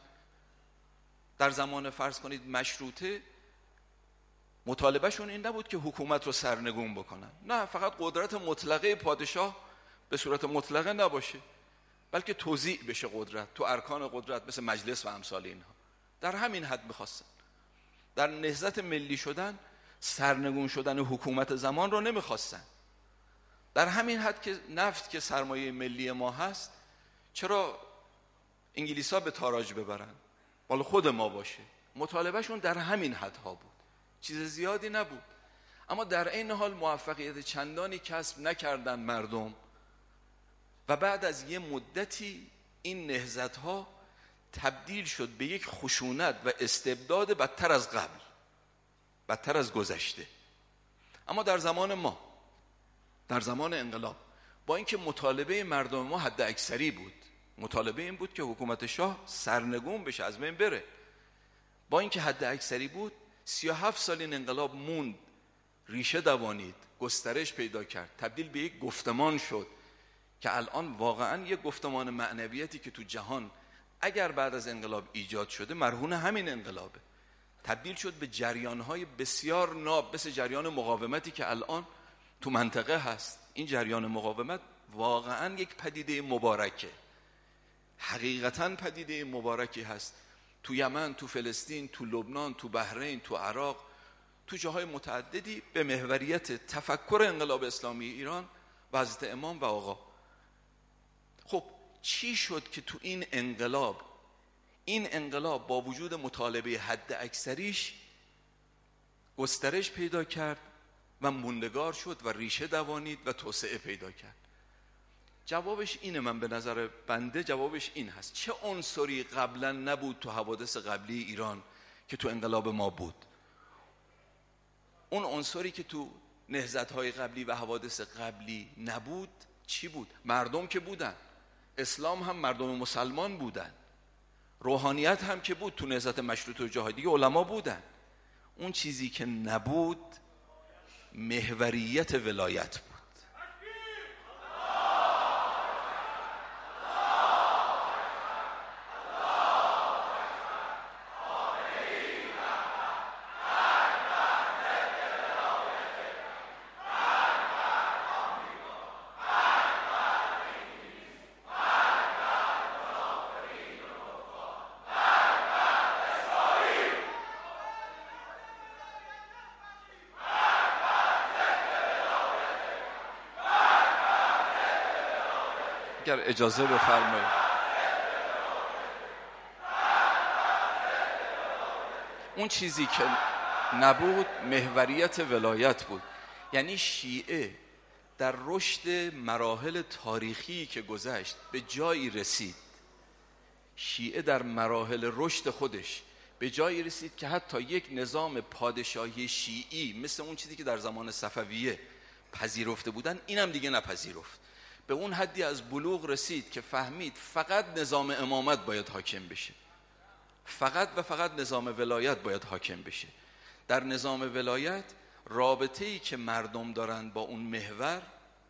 در زمان فرض کنید مشروطه مطالبهشون این نبود که حکومت رو سرنگون بکنن، نه، فقط قدرت مطلقه پادشاه به صورت مطلقه نباشه، بلکه توزیع بشه قدرت تو ارکان قدرت مثل مجلس و امثال اینها. در همین حد می‌خواستن. در نهضت ملی شدن سرنگون شدن حکومت زمان رو نمی‌خواستن. در همین حد که نفت که سرمایه ملی ما هست، چرا انگلیس‌ها به تاراج ببرن؟ مال خود ما باشه. مطالبهشون در همین حدها بود. چیز زیادی نبود. اما در این حال موفقیت چندانی کسب نکردن مردم و بعد از یه مدتی این نهضت‌ها تبدیل شد به یک خشونت و استبداد بدتر از قبل، بدتر از گذشته. اما در زمان ما، در زمان انقلاب، با اینکه مطالبه مردم ما حد اکثری بود، مطالبه این بود که حکومت شاه سرنگون بشه، از بین بره، با اینکه حد اکثری بود، 37 سال این انقلاب موند، ریشه دوانید، گسترش پیدا کرد، تبدیل به یک گفتمان شد که الان واقعا یک گفتمان معنویتی که تو جهان اگر بعد از انقلاب ایجاد شده مرهون همین انقلابه. تبدیل شد به جریان‌های بسیار ناب، مثل جریان مقاومتی که الان تو منطقه هست. این جریان مقاومت واقعا یک پدیده مبارکه، حقیقتا پدیده مبارکی هست. تو یمن، تو فلسطین، تو لبنان، تو بحرین، تو عراق، تو جاهای متعددی به محوریت تفکر انقلاب اسلامی ایران و حضرت امام و آقا. خب چی شد که تو این انقلاب با وجود مطالبه حد اکثریش گسترش پیدا کرد و موندگار شد و ریشه دوانید و توسعه پیدا کرد؟ جوابش اینه، من به نظر بنده جوابش این هست: چه عنصری قبلا نبود تو حوادث قبلی ایران که تو انقلاب ما بود؟ اون عنصری که تو نهضت‌های قبلی و حوادث قبلی نبود چی بود؟ مردم که بودن، اسلام هم مردم مسلمان بودن، روحانیت هم که بود، تو نهضت مشروطه و جاهای دیگه علما بودن. اون چیزی که نبود محوریت ولایت بود. اگر اجازه بفرمایید اون چیزی که نبود محوریت ولایت بود. یعنی شیعه در رشد مراحل تاریخی که گذشت به جایی رسید، شیعه در مراحل رشد خودش به جایی رسید که حتی یک نظام پادشاهی شیعی مثل اون چیزی که در زمان صفویه پذیرفته بودن اینم دیگه نپذیرفت. به اون حدی از بلوغ رسید که فهمید فقط نظام امامت باید حاکم بشه، فقط و فقط نظام ولایت باید حاکم بشه. در نظام ولایت رابطه‌ای که مردم دارند با اون محور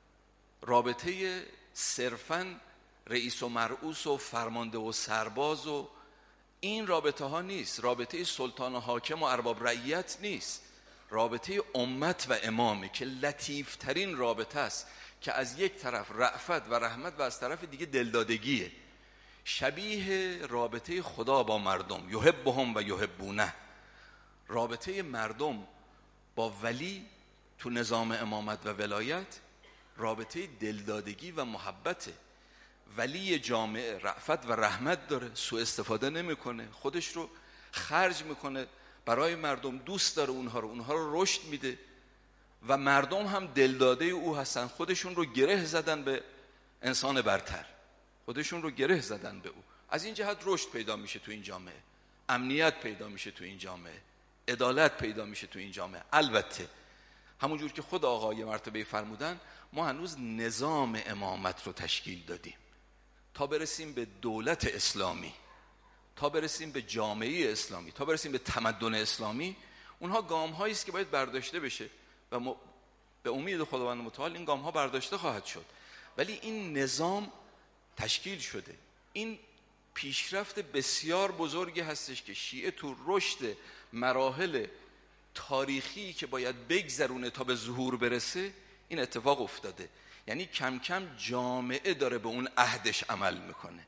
رابطه صرفاً رئیس و مرئوس و فرمانده و سرباز و این رابطه ها نیست، رابطه سلطان و حاکم و ارباب رعیت نیست، رابطه امت و امامه که لطیفترین رابطه است، که از یک طرف رأفت و رحمت و از طرف دیگه دلدادگیه، شبیه رابطه خدا با مردم، یحبهم و یحبونه. رابطه مردم با ولی تو نظام امامت و ولایت رابطه دلدادگی و محبته. ولی جامعه رأفت و رحمت داره، سوء استفاده نمیکنه، خودش رو خرج میکنه برای مردم، دوست داره اونها رو رشد میده و مردم هم دلداده او هستن، خودشون رو گره زدن به انسان برتر، خودشون رو گره زدن به او. از این جهت رشد پیدا میشه تو این جامعه، امنیت پیدا میشه تو این جامعه، عدالت پیدا میشه تو این جامعه. البته همونجور که خود آقا یه مرتبه فرمودن، ما هنوز نظام امامت رو تشکیل دادیم تا برسیم به دولت اسلامی، تا برسیم به جامعه اسلامی، تا برسیم به تمدن اسلامی. اونها گام هایی است که باید برداشته بشه و به امید خداوند متعال این گام ها برداشته خواهد شد. ولی این نظام تشکیل شده، این پیشرفت بسیار بزرگی هستش که شیعه تو رشد مراحل تاریخی که باید بگذرونه تا به ظهور برسه این اتفاق افتاده. یعنی کم کم جامعه داره به اون عهدش عمل میکنه.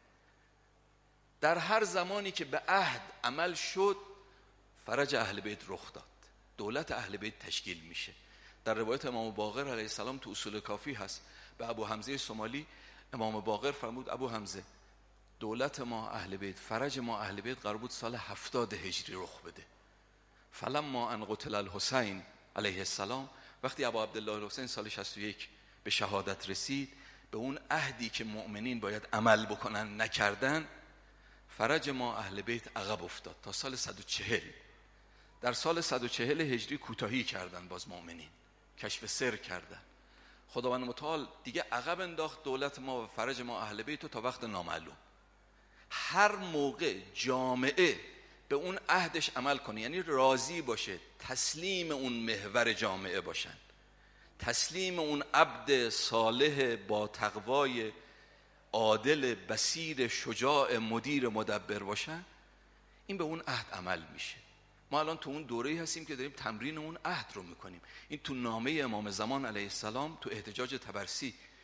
در هر زمانی که به عهد عمل شد فرج اهل بیت رخ داد، دولت اهل بیت تشکیل میشه. در روایت امام باقر علیه السلام تو اصول کافی هست، به ابو حمزه سومالی امام باقر فرمود: ابو حمزه، دولت ما اهل بیت، فرج ما اهل بیت قرار بود سال 70 هجری رخ بده. فلما ان قتل الحسین علیه السلام، وقتی ابو عبدالله الحسین سال 61 به شهادت رسید، به اون عهدی که مؤمنین باید عمل بکنن نکردن، فرج ما اهل بیت عقب افتاد تا سال 140. در سال 140 هجری کوتاهی کردن، باز مؤمنین کشف سر کردن. خداوند متعال دیگه عقب انداخت دولت ما و فرج ما اهل بیت تا وقت نامعلوم. هر موقع جامعه به اون عهدش عمل کنه، یعنی راضی باشه، تسلیم اون محور جامعه باشن، تسلیم اون عبد صالح با تقوای عادل بصیر شجاع مدیر مدبر باشن، این به اون عهد عمل میشه. ما الان تو اون دوره‌ای هستیم که داریم تمرین اون عهد رو میکنیم. این تو نامه امام زمان علیه السلام تو احتجاج طبرسی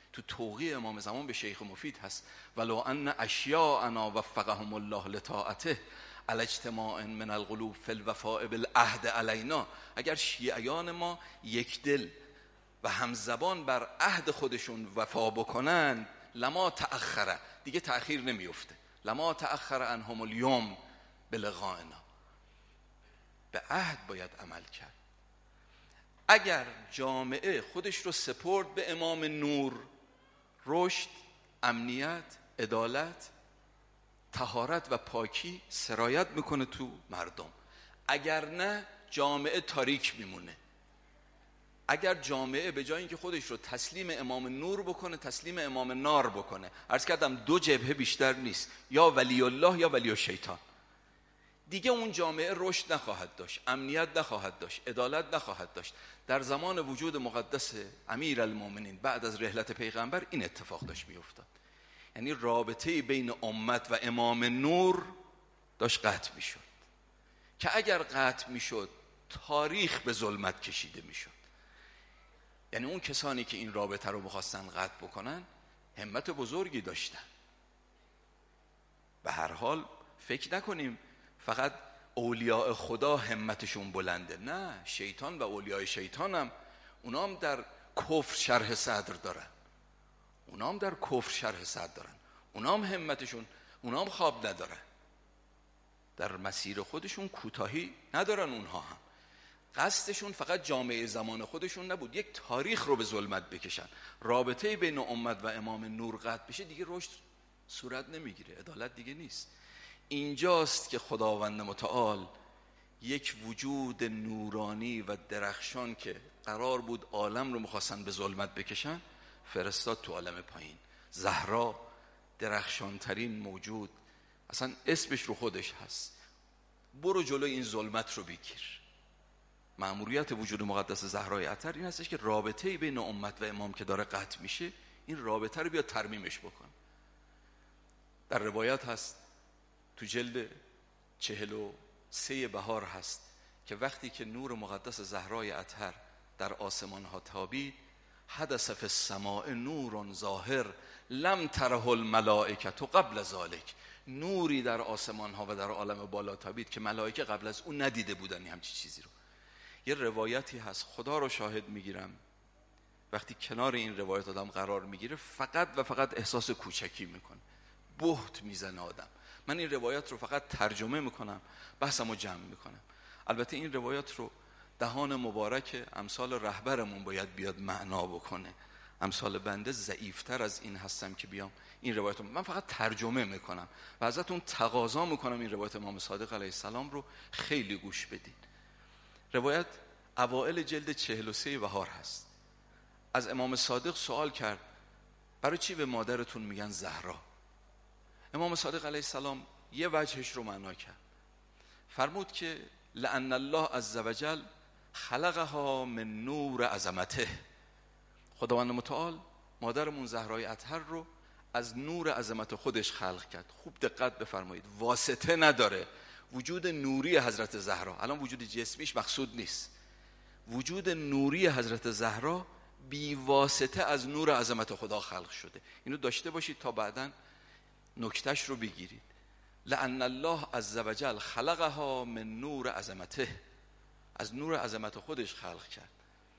تو توقیع امام زمان به شیخ مفید هست ولو ان اشیاءنا وفقهم الله لطاعته علی اجتماع من القلوب فی الوفاء بالعهد علینا. اگر شیعیان ما یک دل و همزبان بر عهد خودشون وفا بکنن لما تأخره، دیگه تأخیر نمیفته، لما تأخر عنهم اليوم بلقائنا. به عهد باید عمل کرد. اگر جامعه خودش رو سپرد به امام نور، رشد، امنیت، عدالت، طهارت و پاکی سرایت میکنه تو مردم. اگر نه جامعه تاریک میمونه. اگر جامعه به جای اینکه خودش رو تسلیم امام نور بکنه تسلیم امام نار بکنه، عرض کردم دو جبهه بیشتر نیست، یا ولی الله یا ولی الشیطان، دیگه اون جامعه رشد نخواهد داشت، امنیت نخواهد داشت، عدالت نخواهد داشت. در زمان وجود مقدس امیرالمومنین بعد از رحلت پیغمبر این اتفاق داشت میافتاد. یعنی رابطه بین امت و امام نور داشت قطع میشد که اگر قطع میشد تاریخ به ظلمت کشیده میشد. یعنی اون کسانی که این رابطه رو می‌خواستن قطع بکنن همت بزرگی داشتن. به هر حال فکر نکنیم فقط اولیاء خدا همتشون بلنده، نه، شیطان و اولیاء شیطان هم اونا هم در کفر شرح صدر دارن، اونا هم همتشون، اونا هم خواب ندارن، در مسیر خودشون کوتاهی ندارن. اونها هم قصدشون فقط جامعه زمان خودشون نبود، یک تاریخ رو به ظلمت بکشن. رابطه بین امت و امام نور قطع بشه دیگه رشد صورت نمیگیره، عدالت دیگه نیست. اینجاست که خداوند متعال یک وجود نورانی و درخشان که قرار بود عالم رو میخواستن به ظلمت بکشن فرستاد تو عالم پایین. زهرا درخشانترین موجود، اصلا اسمش رو خودش هست، برو جلو این ظلمت رو بگیر. مأموریت وجود مقدس زهرای اطهر این هستش که رابطه بین امت و امام که داره قطع میشه این رابطه رو بیا ترمیمش بکن. در روایت هست تو جلد 43 بهار هست که وقتی که نور مقدس زهرای اطهر در آسمان ها تابید، حدث فی السماء نور ظاهر لم تره الملائکه قبل ذلک، نوری در آسمان ها و در عالم بالا تابید که ملائکه قبل از اون ندیده بودن همچین چیزی رو. یه روایتی هست، خدا رو شاهد میگیرم وقتی کنار این روایت آدم قرار میگیره فقط و فقط احساس کوچکی میکنه، بهت میزنه آدم. من این روایت رو فقط ترجمه میکنم، بحثمو جمع میکنم. البته این روایت رو دهان مبارک امثال رهبرمون باید بیاد معنا بکنه. امثال بنده ضعیفتر از این هستم که بیام این روایت رو، من فقط ترجمه میکنم و ازتون تقاضا میکنم این روایت امام صادق علیه السلام رو خیلی گوش بدین. روایت اوائل جلد 43 بهار هست. از امام صادق سوال کرد برای چی به مادرتون میگن زهرا؟ امام صادق علیه السلام یه وجهش رو معنا کرد، فرمود که لأن الله عزوجل خلقها من نور عظمته، خداوند متعال مادرمون زهرای اطهر رو از نور عظمت خودش خلق کرد. خوب دقت بفرمایید، واسطه نداره. وجود نوری حضرت زهرا، الان وجود جسمیش مقصود نیست، وجود نوری حضرت زهرا بی واسطه از نور عظمت خدا خلق شده. اینو داشته باشید تا بعداً نکتهش رو بگیرید. لأن الله عزوجل خلقها من نور عظمته، از نور عظمت خودش خلق کرد.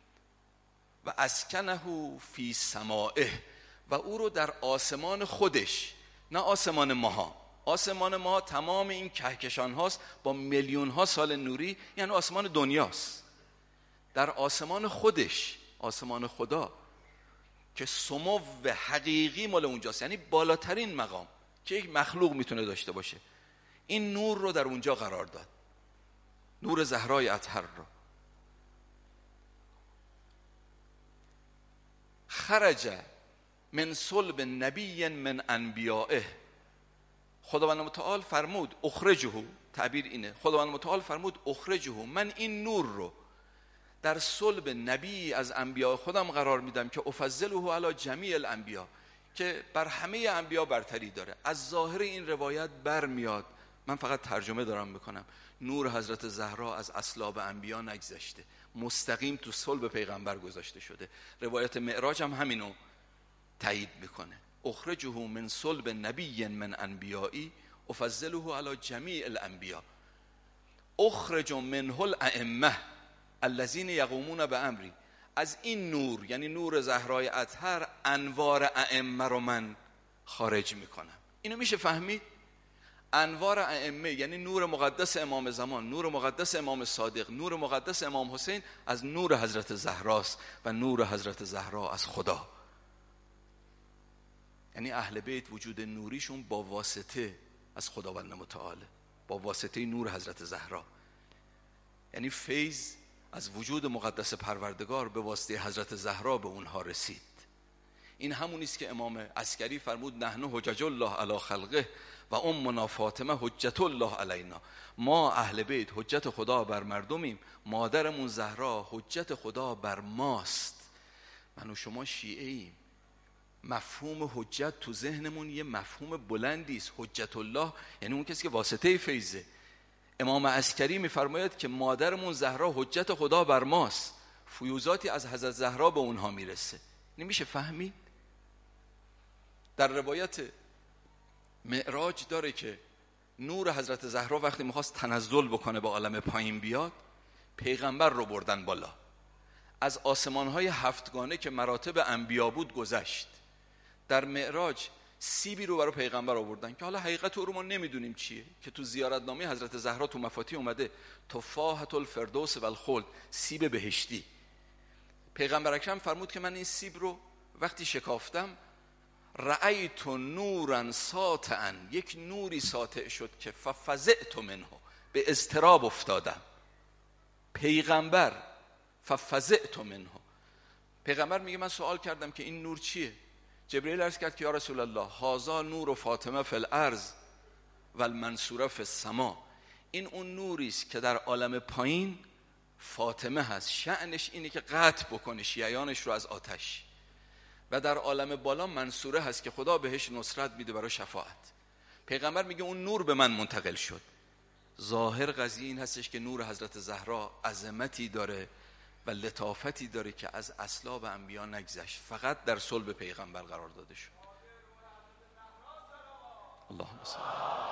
و اسکنه فی سمائه، و او رو در آسمان خودش، نه آسمان ماها، آسمان ما تمام این کهکشان هاست با میلیون ها سال نوری، یعنی آسمان دنیاست. در آسمان خودش، آسمان خدا که سمو و حقیقی مال اونجاست، یعنی بالاترین مقام که یک مخلوق میتونه داشته باشه، این نور رو در اونجا قرار داد، نور زهرای اطهر رو. خرج من صلب نبی من انبیائه، خداوند متعال فرمود اخرجه، تعبیر اینه، خداوند متعال فرمود اخرجه، من این نور رو در صلب نبی از انبیاء خودم قرار میدم که افضله علی جمیع الانبیاء، که بر همه انبیا برتری داره. از ظاهر این روایت برمیاد، من فقط ترجمه دارم میکنم، نور حضرت زهرا از اصلاب انبیا نگذشته، مستقیم تو صلب پیغمبر گذاشته شده. روایت معراج هم همینو تایید میکنه. اخرجه من صلب نبی من انبیایی افضله علی جمیع الانبیا. اخرج منه الائمه الذین یقومون بامری. از این نور، یعنی نور زهرای اطهر، انوار ائمه رو من خارج میکنم. اینو میشه فهمید؟ انوار ائمه یعنی نور مقدس امام زمان، نور مقدس امام صادق، نور مقدس امام حسین از نور حضرت زهراست و نور حضرت زهرا از خدا. یعنی اهل بیت وجود نوریشون با واسطه از خداوند متعال، با واسطه نور حضرت زهرا. یعنی فیض از وجود مقدس پروردگار به واسطه حضرت زهرا به اونها رسید. این همونی است که امام عسکری فرمود نحن حجج الله علی خلقه و امنا فاطمه حجت الله علینا. ما اهل بیت حجت خدا بر مردمیم، مادرمون زهرا حجت خدا بر ماست. من و شما شیعه ایم. مفهوم حجت تو ذهنمون یه مفهوم بلندی است. حجت الله یعنی اون کسی که واسطه فیضه. امام عسکری میفرماید که مادرمون زهرا حجت خدا بر ماست، فیوزاتی از حضرت زهرا به اونها میرسه. نمیشه فهمید؟ در روایت معراج داره که نور حضرت زهرا وقتی میخواست تنزل بکنه به عالم پایین بیاد، پیغمبر رو بردن بالا. از آسمانهای هفتگانه که مراتب انبیا بود گذشت. در معراج سیبی رو برای پیغمبر آوردن که حالا حقیقت رو ما نمیدونیم چیه، که تو زیارتنامه حضرت زهرا تو مفاتیح اومده تفاحة الفردوس و الخلد، سیب بهشتی. پیغمبر اکرم فرمود که من این سیب رو وقتی شکافتم رأیت نورا ساطعا، یک نوری ساطع شد که ففزعت منه، به اضطراب افتادم. پیغمبر ففزعت منه. پیغمبر میگه من سوال کردم که این نور چیه؟ جبرئیل عرض کرد که یا رسول الله هذا نور فاطمه فی الارض و المنصوره فی السما. این اون نوری است که در عالم پایین فاطمه هست، شأنش اینه که قطع بکنه شیعیانش رو از آتش، و در عالم بالا منصوره هست که خدا بهش نصرت میده برای شفاعت. پیغمبر میگه اون نور به من منتقل شد. ظاهر قضیه این هستش که نور حضرت زهرا عظمتی داره و لطافتی داره که از اصلاب انبیا نگذشت، فقط در صلب پیغمبر قرار داده شد. اللهم صل.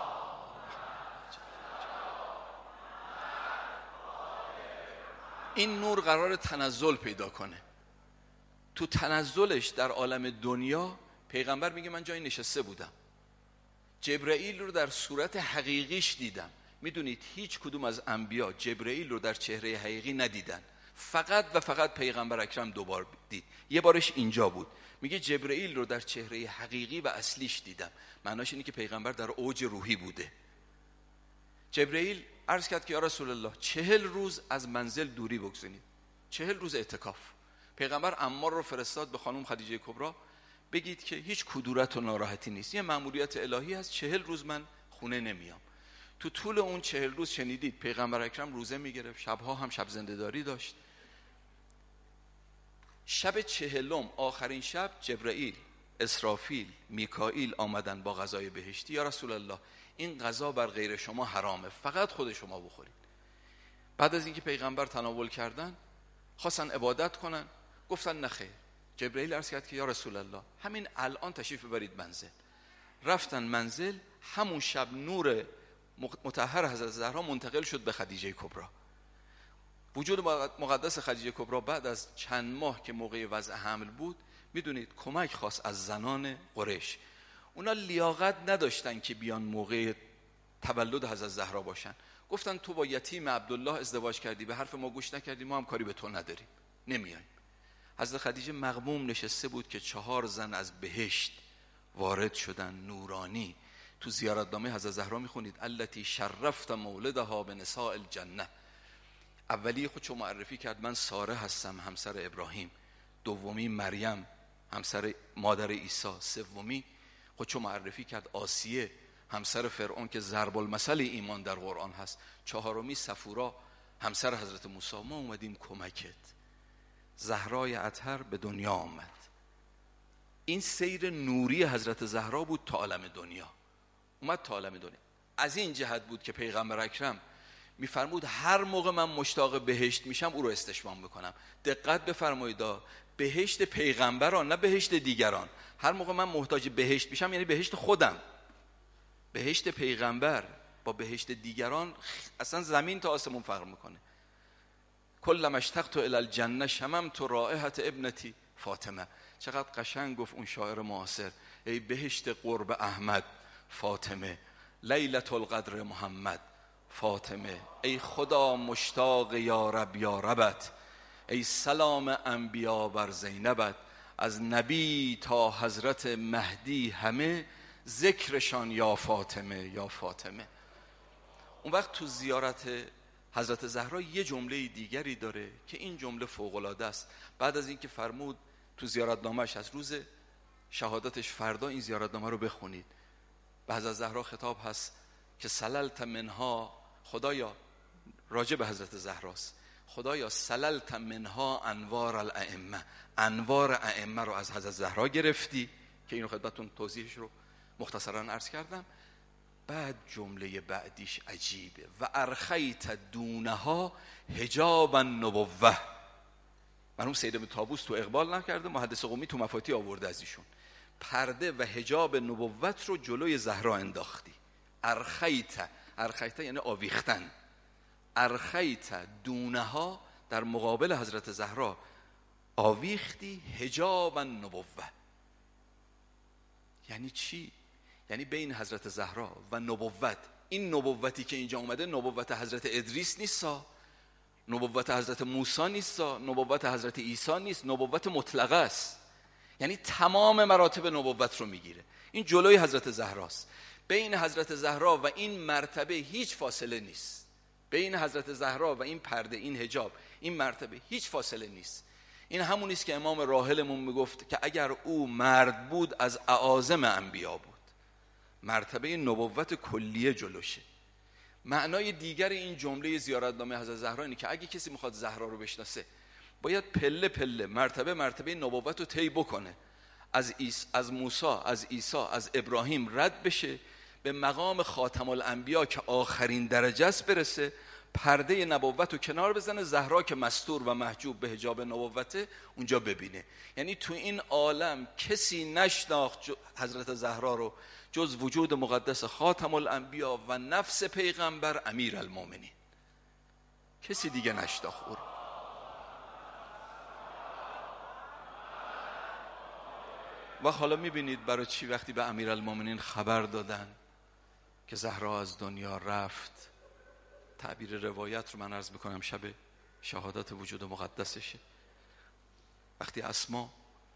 این نور قرار تنزل پیدا کنه. تو تنزلش در عالم دنیا پیغمبر میگه من جایی نشسته بودم، جبرئیل رو در صورت حقیقیش دیدم. میدونید هیچ کدوم از انبیا جبرئیل رو در چهره حقیقی ندیدن، فقط و فقط پیغمبر اکرم دوبار دید. یه بارش اینجا بود، میگه جبرئیل رو در چهره حقیقی و اصلیش دیدم. معناش اینه که پیغمبر در اوج روحی بوده. جبرئیل عرض کرد که یا رسول الله 40 روز از منزل دوری بگذارید، 40 روز اعتکاف. پیغمبر عمار رو فرستاد به خانم خدیجه کبرا، بگید که هیچ کدورت و ناراحتی نیست، یه مأموریت الهی هست، 40 روز من خونه نمیام. تو طول اون 40 روز شنیدید پیغمبر اکرم روزه میگرفت، شبها هم شب زنده‌داری داشت. شب 40 آخرین شب جبرئیل، اسرافیل، میکائیل آمدن با غذای بهشتی. یا رسول الله این غذا بر غیر شما حرامه، فقط خود شما بخورید. بعد از اینکه پیغمبر تناول کردن خواستن عبادت کنن، گفتن نخیر. جبرئیل عرض کرد که یا رسول الله همین الان تشریف ببرید منزل. رفتن منزل، همون شب نور مطهر حضرت زهرا منتقل شد به خدیجه کبرا. وجود مقدس خدیجه کبرا بعد از چند ماه که موقع وضع حمل بود، میدونید کمک خواست از زنان قریش. اونا لیاقت نداشتن که بیان موقع تولد حضرت زهرا باشن. گفتن تو با یتیم عبدالله ازدواج کردی، به حرف ما گوش نکردی، ما هم کاری به تو نداریم، نمیایم. حضرت خدیجه مغموم نشسته بود که 4 زن از بهشت وارد شدن، نورانی. تو زیارتنامه حضرت زهرا میخونید التی شرفت مولدها بنساء الجنه. اولی خودشو معرفی کرد، من ساره هستم همسر ابراهیم. دومی مریم همسر مادر عیسی. سومی خودشو معرفی کرد آسیه همسر فرعون که ضرب المثل ایمان در قرآن هست. چهارمی صفورا همسر حضرت موسی. ما اومدیم کمکت. زهرای اطهر به دنیا آمد. این سیر نوری حضرت زهرا بود تا عالم دنیا. اومد تا عالم دنیا. از این جهت بود که پیغمبر اکرم میفرمود هر موقع من مشتاق بهشت میشم او رو استشمام میکنم. دقت بفرمایید، بهشت پیغمبران، نه بهشت دیگران. هر موقع من محتاج بهشت میشم یعنی بهشت خودم. بهشت پیغمبر با بهشت دیگران اصلا زمین تا آسمون فرق میکنه. کلما اشتقت الی الجنه شممت رائحة ابنتی فاطمه. چقدر قشنگ گفت اون شاعر معاصر. ای بهشت قرب احمد فاطمه، لیلة القدر محمد فاطمه. ای خدا مشتاق یا رب یا ربت، ای سلام انبیا بر زینبت. از نبی تا حضرت مهدی همه، ذکرشان یا فاطمه یا فاطمه. اون وقت تو زیارت حضرت زهرا یه جمله دیگری داره که این جمله فوق‌العاده است. بعد از اینکه فرمود تو زیارتنامه‌اش از روز شهادتش فردا این زیارتنامه رو بخونید، به حضرت زهرا خطاب هست که سللت منها، خدایا راجع به حضرت زهراست، خدایا سللت منها انوار الائمه، انوار ائمه رو از حضرت زهرا گرفتی که اینو خدمتتون توضیحش رو مختصرا عرض کردم. بعد جمله بعدیش عجیبه، و ارخیت دونها حجاب النبوه. مرحوم سید ابن طاووس تو اقبال نکرده، محدث قمی تو مفاتیح آورده از ایشون. پرده و حجاب نبوت رو جلوی زهرا انداختی. ارخیت یعنی آویختن. ارخیت دونها، در مقابل حضرت زهرا آویختی حجاب النبوه. یعنی چی؟ یعنی بین حضرت زهرا و نبوت، این نبوتی که اینجا اومده نبوت حضرت ادریس نیستا، نبوت حضرت موسی نیستا، نبوت حضرت عیسی نیست، نبوت مطلقه است. یعنی تمام مراتب نبوت رو میگیره. این جلوی حضرت زهراست. بین حضرت زهرا و این مرتبه هیچ فاصله نیست. بین حضرت زهرا و این پرده، این حجاب، این مرتبه هیچ فاصله نیست. این همون است که امام راحلمون میگفت که اگر او مرد بود از اعاظم انبیا بود. مرتبه نبوت کلیه جلوشه. معنای دیگر این جمله زیارتنامه حضرت زهرا اینه که اگه کسی میخواد زهرا رو بشناسه باید پله پله مرتبه نبوت رو طی بکنه. از موسی، از عیسی، از ابراهیم رد بشه به مقام خاتم الانبیا که آخرین درجه است برسه، پرده نبوت رو کنار بزنه، زهرا که مستور و محجوب به حجاب نبوته اونجا ببینه. یعنی تو این عالم کسی نشناخت حضرت زهرا رو جز وجود مقدس خاتم الانبیا و نفس پیغمبر امیر المومنین. کسی دیگه نشناخت او رو. و حالا میبینید برای چی وقتی به امیر المومنین خبر دادن که زهرا از دنیا رفت، تعبیر روایت رو من عرض میکنم شب شهادت وجود مقدسشه، وقتی اسما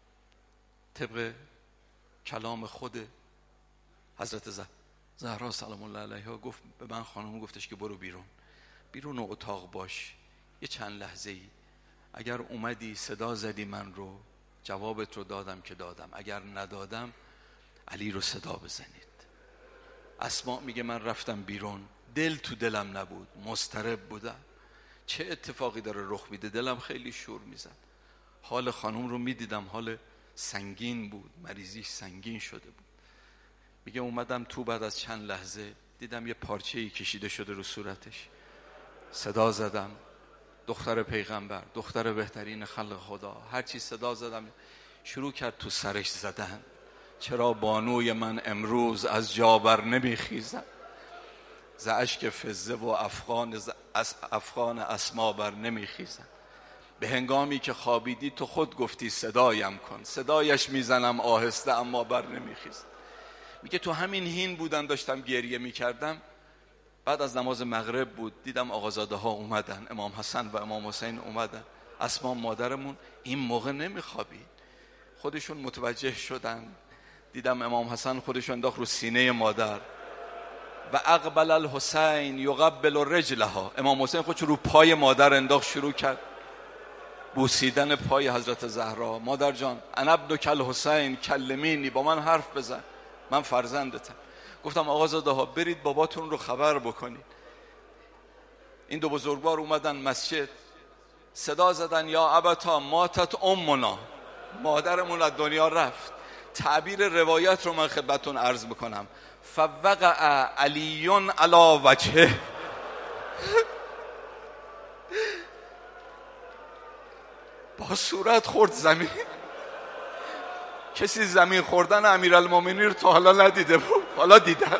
طبق کلام خود حضرت زهرا سلام الله علیها گفت به من، خانم گفتش که برو بیرون اتاق باش، یه چند لحظه ای اگر اومدی صدا زدی من رو، جوابت رو دادم که دادم، اگر ندادم علی رو صدا بزنید. اسما میگه من رفتم بیرون، دل تو دلم نبود، مضطرب بودم، چه اتفاقی داره رخ میده، دلم خیلی شور میزد. حال خانم رو میدیدم حال سنگین بود، مریضیش سنگین شده بود. میگه اومدم تو، بعد از چند لحظه دیدم یه پارچه‌ای کشیده شده رو صورتش، صدا زدم دختر پیغمبر، دختر بهترین خلق خدا، هرچی صدا زدم شروع کرد تو سرش زدن. چرا بانوی من امروز از جا بر نمیخیزد، ز اشک فضه و افغان اسما بر نمیخیزد. به هنگامی که خوابیدی تو خود گفتی صدایم کن، صدایش میزنم آهسته اما بر نمیخیزد. میگه تو همین هین بودم داشتم گریه میکردم، بعد از نماز مغرب بود، دیدم آقازاده ها اومدن، امام حسن و امام حسین اومدن. اسما مادرمون این موقع نمیخوابید، خودشون متوجه شدن، دیدم امام حسن خودشون انداخت رو سینه مادر و اقبل الحسین یقبل رجلها، امام حسین خودش رو پای مادر انداخت، شروع کرد بوسیدن پای حضرت زهرا. مادر جان انا ابنک الحسین کلمینی، با من حرف بزن، من فرزندتم. گفتم آقازاده ها برید باباتون رو خبر بکنید. این دو بزرگوار اومدن مسجد، صدا زدن یا ابتا ماتت امنا، مادرمون از دنیا رفت. تعبیر روایت رو من خدمتتون عرض میکنم، فوقع علی علی وجهه. با صورت خورد زمین. کسی زمین خوردن امیرالمومنین رو تا حالا ندیده بود، حالا دیدن.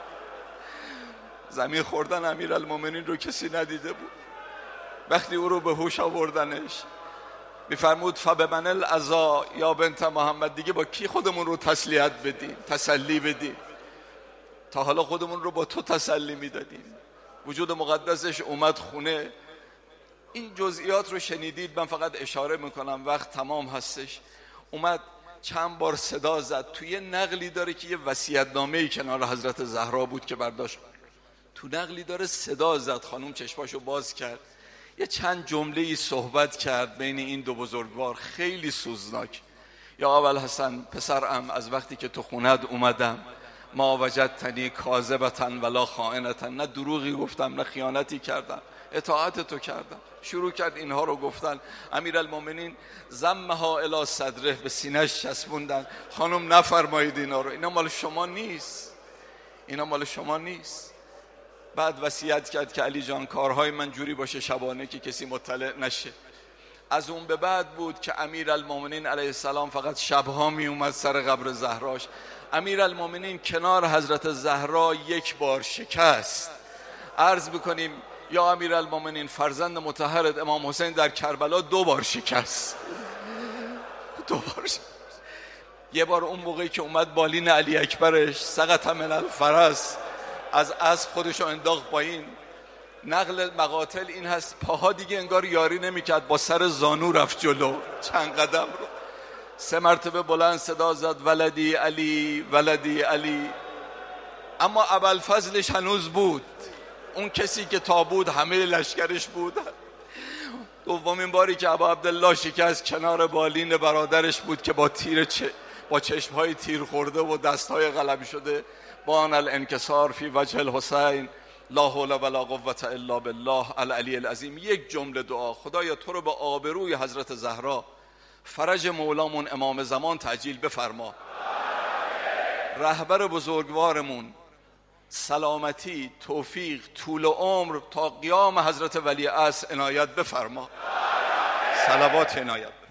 زمین خوردن امیرالمومنین رو کسی ندیده بود. وقتی او رو به هوش آوردنش میفرمود فبمن العزا یا بنت محمد، دیگه با کی خودمون رو تسلیت بدیم، تسلی بدیم؟ تا حالا خودمون رو با تو تسلی میدادیم. وجود مقدسش اومد خونه. این جزئیات رو شنیدید، من فقط اشاره میکنم وقت تمام هستش. اومد چند بار صدا زد. توی نقلی داره که یه وصیت‌نامه‌ای کنار حضرت زهرا بود که برداشت، تو نقلی داره صدا زد. خانوم چشماشو باز کرد، یه چند جمله‌ای صحبت کرد بین این دو بزرگوار، خیلی سوزناک. یا ابوالحسن پسرم، از وقتی که تو خونت اومدم ما وجدتنی کاذبة ولا خائنة، نه دروغی گفتم نه خیانتی کردم، اطاعت تو کردم. شروع کرد اینها رو گفتن. امیرالمومنین ضمها الی صدره، به سینه‌اش چسبوندن. خانم نفرمایید اینا رو، اینا مال شما نیست، اینا مال شما نیست. بعد وصیت کرد که علی جان کارهای من جوری باشه شبانه که کسی مطلع نشه. از اون به بعد بود که امیرالمومنین علیه السلام فقط شبها می اومد سر قبر زهراش. امیرالمومنین کنار حضرت زهرا یک بار شکست. عرض بکنیم یا امیرالمومنین فرزند مطهرت امام حسین در کربلا 2 بار شکست. 2 بار شکست. یه بار اون موقعی که اومد بالین علی اکبرش، سقط من الفرس، از اسب خودشو انداخت پایین. نقل مقاتل این هست پاها دیگه انگار یاری نمیکرد، با سر زانو رفت جلو چند قدم رو. 3 مرتبه بلند صدا زد ولدی علی ولدی علی. اما ابوالفضلش هنوز بود، اون کسی که تا بود همه لشکرش بود. دومین باری که ابا عبدالله شکست کنار بالین برادرش بود که با چشمهای تیر خورده و دستهای قلم شده. بان الانکسار فی وجه الحسین لا حول ولا قوة الا بالله العلی العظیم. یک جمله دعا: خدایا تو رو به آبروی حضرت زهرا فرج مولامون امام زمان تعجیل بفرما. رهبر بزرگوارمون سلامتی، توفیق، طول و عمر تا قیام حضرت ولی عصر عنایت بفرما. صلوات عنایت بفرما.